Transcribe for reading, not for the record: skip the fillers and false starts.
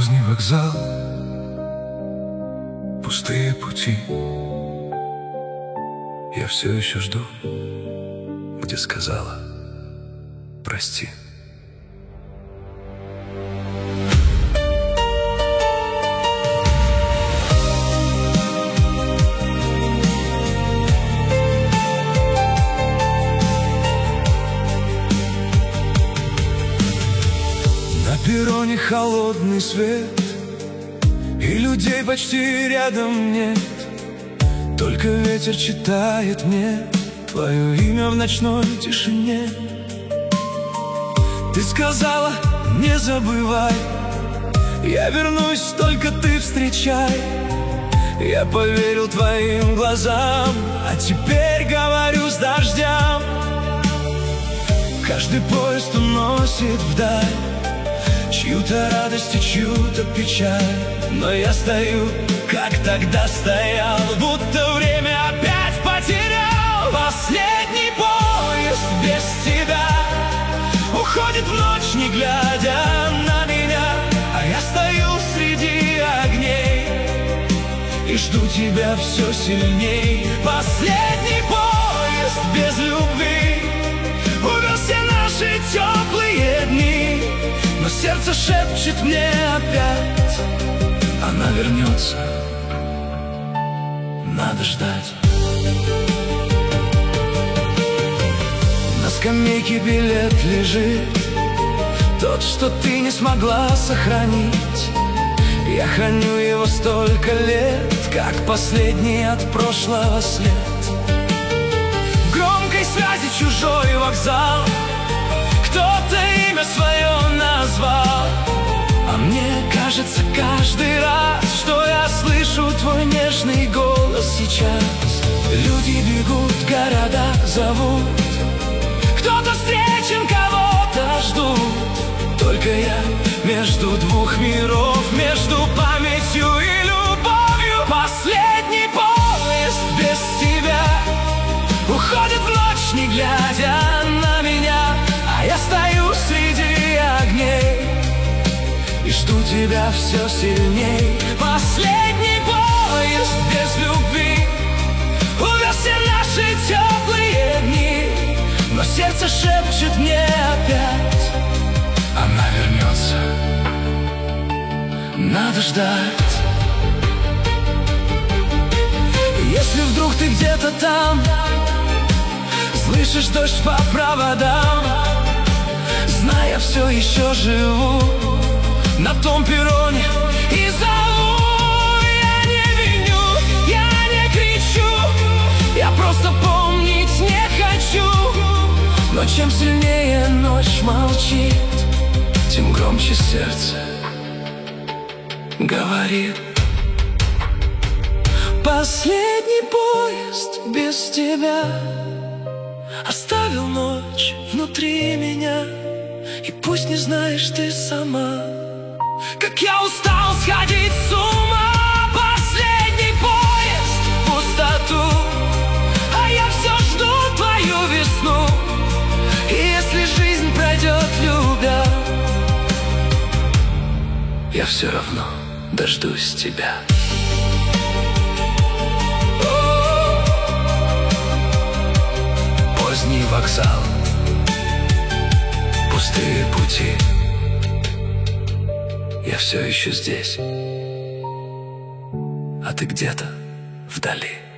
Поздний вокзал, пустые пути. Я все еще жду, где сказала прости. На перроне холодный свет, и людей почти рядом нет. Только ветер читает мне твое имя в ночной тишине. Ты сказала, не забывай, я вернусь, только ты встречай. Я поверил твоим глазам, а теперь говорю с дождям. Каждый поезд уносит вдаль чью-то радость и чью-то печаль. Но я стою, как тогда стоял, будто время опять потерял. Последний поезд без тебя уходит в ночь, не глядя на меня. А я стою среди огней и жду тебя все сильней. Последний поезд без любви увез все наши теплые дни. Но сердце шепчет мне опять, она вернется, надо ждать. На скамейке билет лежит, тот, что ты не смогла сохранить. Я храню его столько лет, как последний от прошлого след. В громкой связи чужой вокзал, кто-то имя свое назвал. А мне кажется каждый раз, что я слышу твой нежный голос сейчас. Люди бегут, города зовут, кто-то встречен, кого-то ждут. Только я между двух миров, между памятью и любовью. Последний поезд без тебя уходит в ночь, не глядя на меня. А я стою среди огней и жду тебя все сильней. Последний поезд без любви увез все наши теплые дни. Но сердце шепчет мне опять, она вернется, надо ждать. Если вдруг ты где-то там, слышишь дождь по проводам, знай, я все еще живу на том перроне и зову. Я не виню, я не кричу, я просто помнить не хочу. Но чем сильнее ночь молчит, тем громче сердце говорит. Последний поезд без тебя оставил ночь внутри меня. И пусть не знаешь ты сама, как я устал сходить с ума. Последний поезд в пустоту, а я все жду твою весну. И если жизнь пройдет любя, я все равно дождусь тебя. Поздний вокзал, пустые пути. Я все еще здесь, а ты где-то вдали.